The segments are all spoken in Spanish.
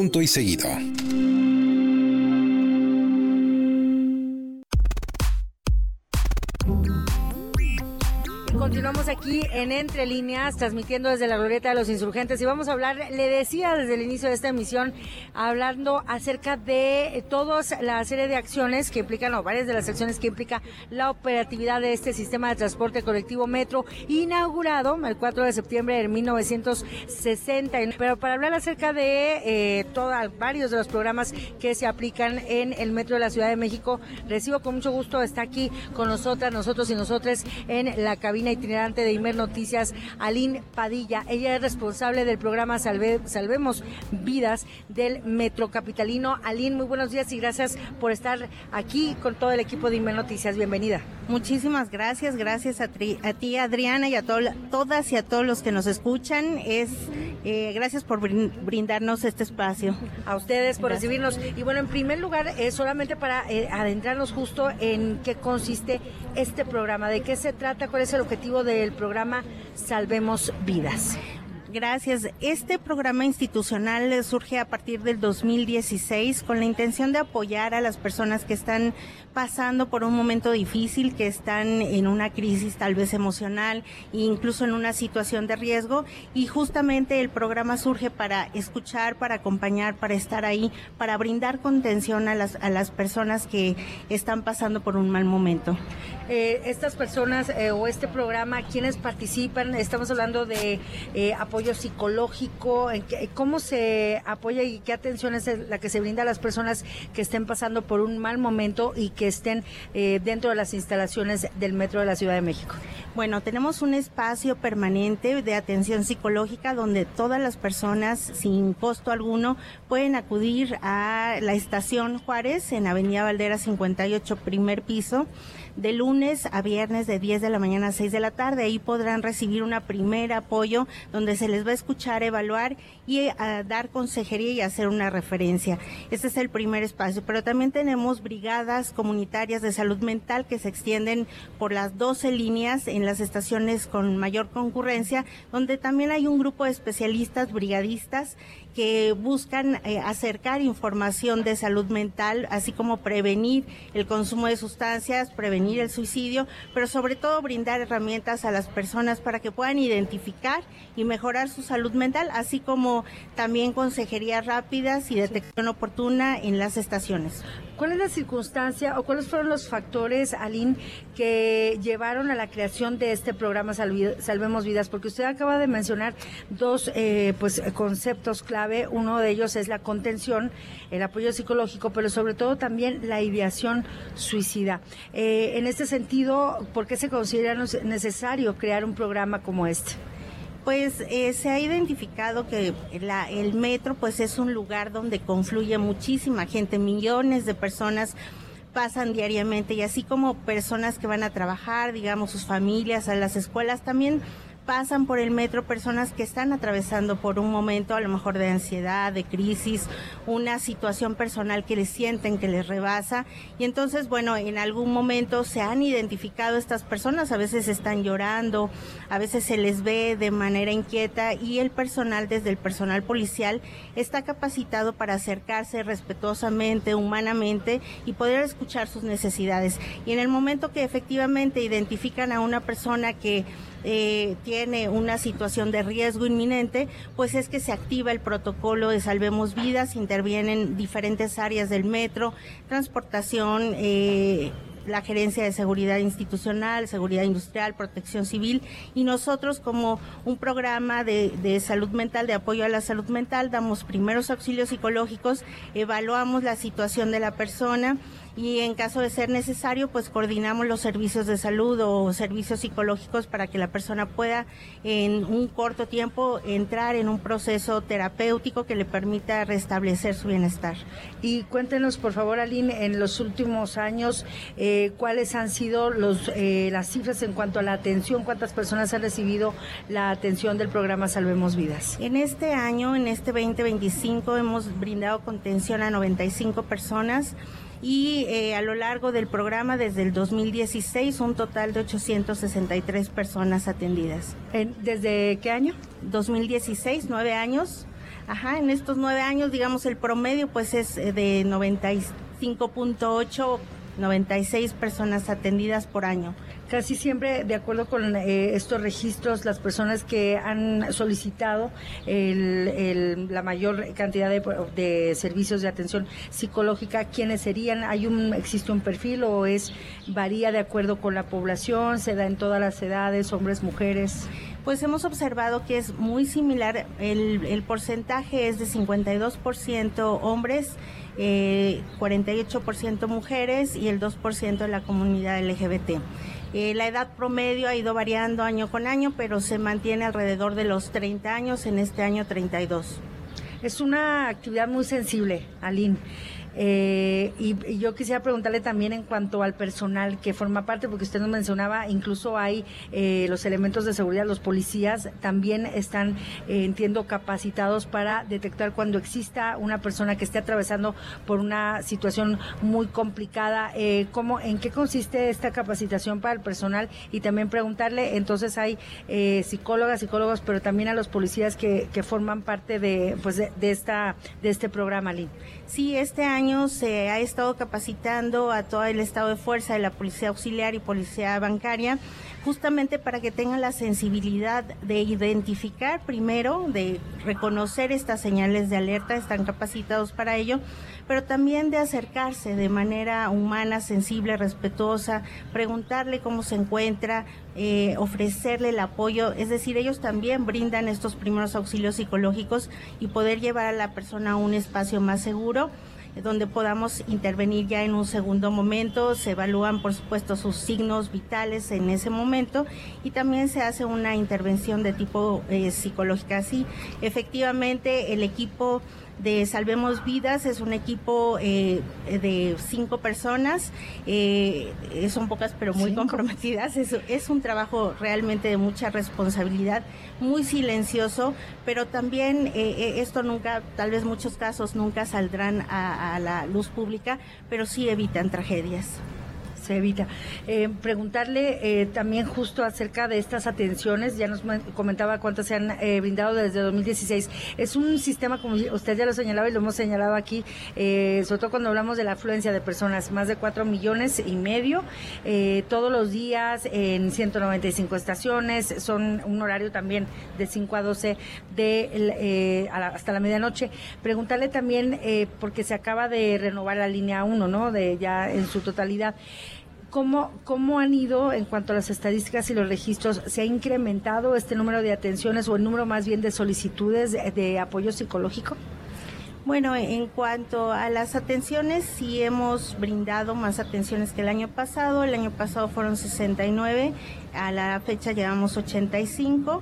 Punto y seguido. Continuamos aquí en Entre Líneas, transmitiendo desde la Glorieta de los Insurgentes, y vamos a hablar, le decía desde el inicio de esta emisión, hablando acerca de toda la serie de acciones que implican, o varias de las acciones que implica la operatividad de este sistema de transporte colectivo Metro, inaugurado el 4 de septiembre de 1960. Pero para hablar acerca de varios de los programas que se aplican en el Metro de la Ciudad de México, recibo con mucho gusto, está aquí con nosotros y nosotras en la cabina itinerante de Imer Noticias, Aline Padilla. Ella es responsable del programa Salvemos Vidas del Metro Capitalino. Aline, muy buenos días y gracias por estar aquí con todo el equipo de Imer Noticias. Bienvenida. Muchísimas gracias a ti, Adriana, y a todas y a todos los que nos escuchan. Gracias por brindarnos este espacio. A ustedes por recibirnos. Y bueno, en primer lugar, solamente para adentrarnos justo en qué consiste este programa, de qué se trata, cuál es el objetivo del programa Salvemos Vidas. Gracias. Este programa institucional surge a partir del 2016 con la intención de apoyar a las personas que están pasando por un momento difícil, que están en una crisis tal vez emocional e incluso en una situación de riesgo, y justamente el programa surge para escuchar, para acompañar, para estar ahí, para brindar contención a las personas que están pasando por un mal momento. Estas personas o este programa, ¿quiénes participan? Estamos hablando de apoyo psicológico, ¿cómo se apoya y qué atención es la que se brinda a las personas que estén pasando por un mal momento y que estén dentro de las instalaciones del Metro de la Ciudad de México? Bueno, tenemos un espacio permanente de atención psicológica donde todas las personas, sin costo alguno, pueden acudir a la estación Juárez en Avenida Valderas 58, primer piso, de lunes a viernes de 10 de la mañana a 6 de la tarde. Ahí podrán recibir un primer apoyo donde se les va a escuchar, evaluar y a dar consejería y hacer una referencia. Este es el primer espacio, pero también tenemos brigadas comunitarias de salud mental que se extienden por las 12 líneas en las estaciones con mayor concurrencia, donde también hay un grupo de especialistas brigadistas que buscan acercar información de salud mental, así como prevenir el consumo de sustancias, prevenir el suicidio, pero sobre todo brindar herramientas a las personas para que puedan identificar y mejorar su salud mental, así como también consejerías rápidas y detección oportuna en las estaciones. ¿Cuál es la circunstancia o cuáles fueron los factores, Aline, que llevaron a la creación de este programa Salvemos Vidas? Porque usted acaba de mencionar dos conceptos clave. Uno de ellos es la contención, el apoyo psicológico, pero sobre todo también la ideación suicida. En este sentido, ¿por qué se considera necesario crear un programa como este? Pues se ha identificado que el metro pues es un lugar donde confluye muchísima gente, millones de personas pasan diariamente, y así como personas que van a trabajar, digamos sus familias, a las escuelas, también pasan por el metro personas que están atravesando por un momento a lo mejor de ansiedad, de crisis, una situación personal que les sienten que les rebasa, y entonces bueno, en algún momento se han identificado estas personas, a veces están llorando, a veces se les ve de manera inquieta, y el personal, desde el personal policial, está capacitado para acercarse respetuosamente, humanamente, y poder escuchar sus necesidades. Y en el momento que efectivamente identifican a una persona que tiene una situación de riesgo inminente, pues es que se activa el protocolo de Salvemos Vidas, intervienen diferentes áreas del metro, transportación, la Gerencia de Seguridad Institucional, Seguridad Industrial, Protección Civil, y nosotros como un programa de salud mental, de apoyo a la salud mental, damos primeros auxilios psicológicos, evaluamos la situación de la persona y en caso de ser necesario, pues coordinamos los servicios de salud o servicios psicológicos para que la persona pueda en un corto tiempo entrar en un proceso terapéutico que le permita restablecer su bienestar. Y cuéntenos, por favor, Aline, en los últimos años, ¿cuáles han sido las cifras en cuanto a la atención? ¿Cuántas personas han recibido la atención del programa Salvemos Vidas? En este año, en este 2025, hemos brindado contención a 95 personas. Y a lo largo del programa, desde el 2016, un total de 863 personas atendidas. ¿Desde qué año? 2016, 9 años. En estos 9 años, digamos, el promedio pues es de 95.8, 96 personas atendidas por año. Casi siempre, de acuerdo con estos registros, las personas que han solicitado la mayor cantidad de servicios de atención psicológica, ¿quiénes serían? ¿Existe un perfil o varía de acuerdo con la población? ¿Se da en todas las edades, hombres, mujeres? Pues hemos observado que es muy similar, el porcentaje es de 52% hombres, 48% mujeres y el 2% de la comunidad LGBT. La edad promedio ha ido variando año con año, pero se mantiene alrededor de los 30 años, en este año 32. Es una actividad muy sensible, Aline. Y yo quisiera preguntarle también en cuanto al personal que forma parte, porque usted nos mencionaba, incluso hay los elementos de seguridad, los policías también están, entiendo, capacitados para detectar cuando exista una persona que esté atravesando por una situación muy complicada. ¿En qué consiste esta capacitación para el personal? Y también preguntarle, entonces hay psicólogos, pero también a los policías que forman parte de este programa, Aline. Sí, este año se ha estado capacitando a todo el estado de fuerza de la Policía Auxiliar y Policía Bancaria, justamente para que tengan la sensibilidad de identificar primero, de reconocer estas señales de alerta, están capacitados para ello, pero también de acercarse de manera humana, sensible, respetuosa, preguntarle cómo se encuentra, ofrecerle el apoyo, es decir, ellos también brindan estos primeros auxilios psicológicos y poder llevar a la persona a un espacio más seguro, donde podamos intervenir ya en un segundo momento. Se evalúan, por supuesto, sus signos vitales en ese momento y también se hace una intervención de tipo psicológica. Sí, efectivamente, el equipo de Salvemos Vidas es un equipo de 5 personas, son pocas pero muy comprometidas. Es un trabajo realmente de mucha responsabilidad, muy silencioso, pero también esto nunca, tal vez muchos casos nunca saldrán a la luz pública, pero sí evitan tragedias. Se evita. Preguntarle también justo acerca de estas atenciones, ya nos comentaba cuántas se han brindado desde 2016. Es un sistema, como usted ya lo señalaba y lo hemos señalado aquí, sobre todo cuando hablamos de la afluencia de personas, más de 4,5 millones, todos los días en 195 estaciones, son un horario también de 5 a 12 hasta la medianoche. Preguntarle también, porque se acaba de renovar la línea 1, ¿no? Ya en su totalidad. ¿Cómo han ido en cuanto a las estadísticas y los registros? ¿Se ha incrementado este número de atenciones o el número más bien de solicitudes de apoyo psicológico? Bueno, en cuanto a las atenciones, sí hemos brindado más atenciones que el año pasado. El año pasado fueron 69, a la fecha llevamos 85.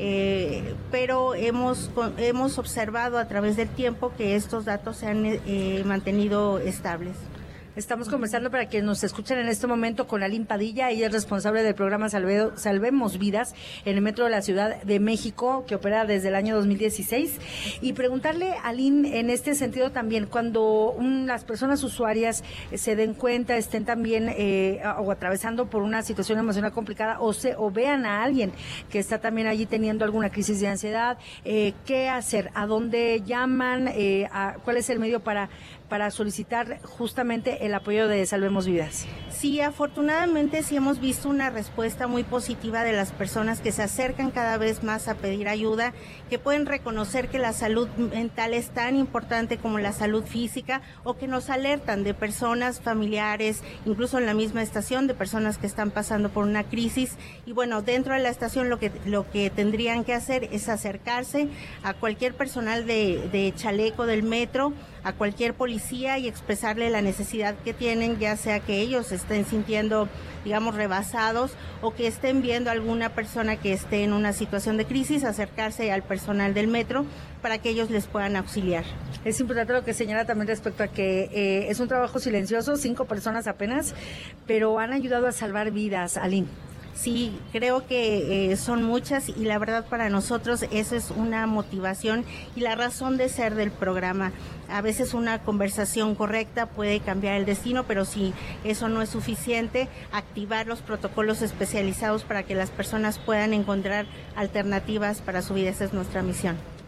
Pero hemos observado a través del tiempo que estos datos se han mantenido estables. Estamos conversando, para que nos escuchen en este momento, con Aline Padilla. Ella es responsable del programa Salvemos Vidas en el Metro de la Ciudad de México, que opera desde el año 2016. Y preguntarle, Aline, en este sentido también, cuando las personas usuarias se den cuenta, estén también o atravesando por una situación emocional complicada, o vean a alguien que está también allí teniendo alguna crisis de ansiedad, ¿qué hacer? ¿A dónde llaman? ¿Cuál es el medio para solicitar justamente el apoyo de Salvemos Vidas? Sí, afortunadamente sí hemos visto una respuesta muy positiva de las personas que se acercan cada vez más a pedir ayuda, que pueden reconocer que la salud mental es tan importante como la salud física, o que nos alertan de personas, familiares, incluso en la misma estación, de personas que están pasando por una crisis. Y bueno, dentro de la estación lo que tendrían que hacer es acercarse a cualquier personal de chaleco del metro, a cualquier policía, y expresarle la necesidad que tienen, ya sea que ellos estén sintiendo, digamos, rebasados, o que estén viendo a alguna persona que esté en una situación de crisis, acercarse al personal del metro para que ellos les puedan auxiliar. Es importante lo que señala también respecto a que es un trabajo silencioso, 5 personas apenas, pero han ayudado a salvar vidas, Aline. Sí, creo que son muchas, y la verdad para nosotros eso es una motivación y la razón de ser del programa. A veces una conversación correcta puede cambiar el destino, pero si eso no es suficiente, activar los protocolos especializados para que las personas puedan encontrar alternativas para su vida. Esa es nuestra misión.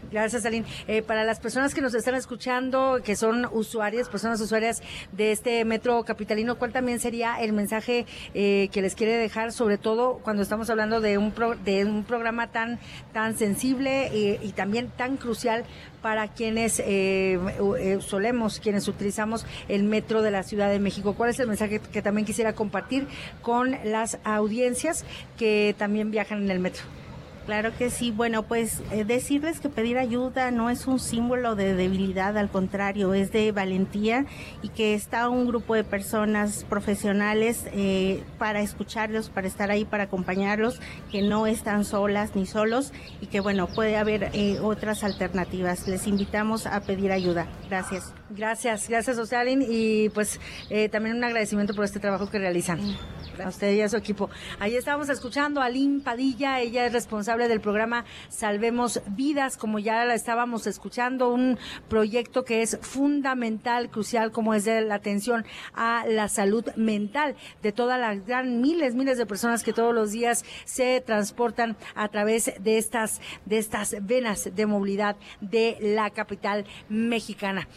Gracias, Aline. Para las personas que nos están escuchando, que son personas usuarias de este metro capitalino, ¿cuál también sería el mensaje que les quiere dejar, sobre todo cuando estamos hablando de un programa tan sensible y también tan crucial para quienes quienes utilizamos el metro de la Ciudad de México? ¿Cuál es el mensaje que también quisiera compartir con las audiencias que también viajan en el metro? Claro que sí. Bueno, pues decirles que pedir ayuda no es un símbolo de debilidad, al contrario, es de valentía, y que está un grupo de personas profesionales para escucharlos, para estar ahí, para acompañarlos, que no están solas ni solos, y que bueno, puede haber otras alternativas. Les invitamos a pedir ayuda. Gracias. Gracias, José Aline, y pues también un agradecimiento por este trabajo que realizan. A usted y a su equipo. Ahí estábamos escuchando a Aline Padilla, ella es responsable del programa Salvemos Vidas, como ya la estábamos escuchando, un proyecto que es fundamental, crucial, como es de la atención a la salud mental de todas las miles de personas que todos los días se transportan a través de estas venas de movilidad de la capital mexicana.